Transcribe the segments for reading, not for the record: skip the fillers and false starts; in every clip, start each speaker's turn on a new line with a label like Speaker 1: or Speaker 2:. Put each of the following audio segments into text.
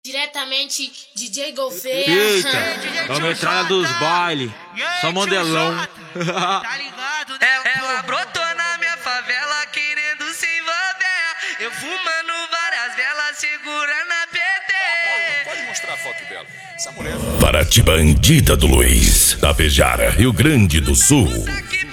Speaker 1: Diretamente DJ Gouveia.
Speaker 2: Eita, vamos entrar dos bailes. Só modelão.
Speaker 3: Tá ligado, né?
Speaker 4: Ela brotou na minha favela querendo se envolver. Eu fumando várias velas, segurando a PT.
Speaker 5: Pode mostrar a foto dela. Essa mulher.
Speaker 6: Paraty Bandida do Luiz, Tapejara, Rio Grande do Sul.
Speaker 4: Puta que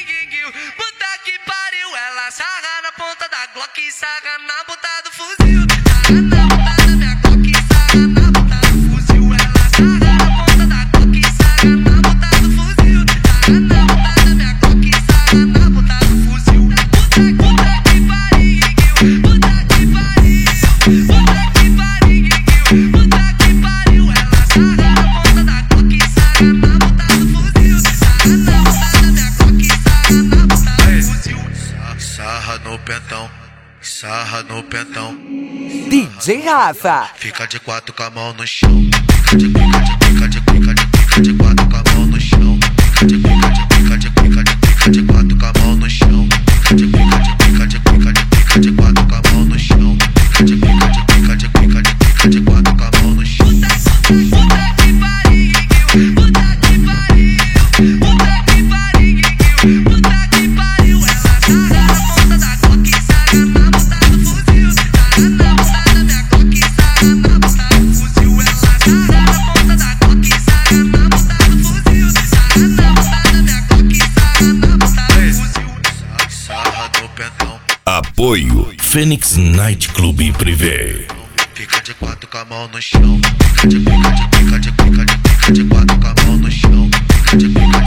Speaker 4: pariu, ela sarra na ponta da Glock e sarra na ponta do fuzil. Sarra na ponta da minha Glock e sarra na ponta do fuzil. Ela sarra na ponta da Glock e sarra na ponta do fuzil. Sarra na ponta da minha Glock e sarra na ponta do fuzil. Puta que pariu, puta que pariu, puta que pariu, puta que pariu. Ela sarra na ponta da Glock e sarra na ponta do fuzil. Sarra na ponta da minha Glock e sarra na ponta do fuzil.
Speaker 3: Sarra no pentão, sarra no pentão.
Speaker 7: DJ Rafa.
Speaker 3: Fica de quatro com a mão no chão. Fica de quatro com a mão no chão. Fica de quatro com a mão no chão. Fica de quatro com a mão no chão. Fica de quatro com a mão no chão.
Speaker 4: Puta que pariu, puta que pariu, puta que pariu, puta que pariu. Ela sarra na ponta da Glock e sarra na ponta do fuzil. Sarra na ponta da minha Glock e sarra na ponta do fuzil. Ela sarra na ponta da Glock e sarra na ponta do fuzil. Sarra na ponta da minha Glock e sarra na ponta do fuzil.
Speaker 3: Sarra no pentão.
Speaker 6: Apoio Fênix Night Club Privé.
Speaker 3: Fica de quatro com a mão no chão. Fica de quatro com a mão no chão. Fica de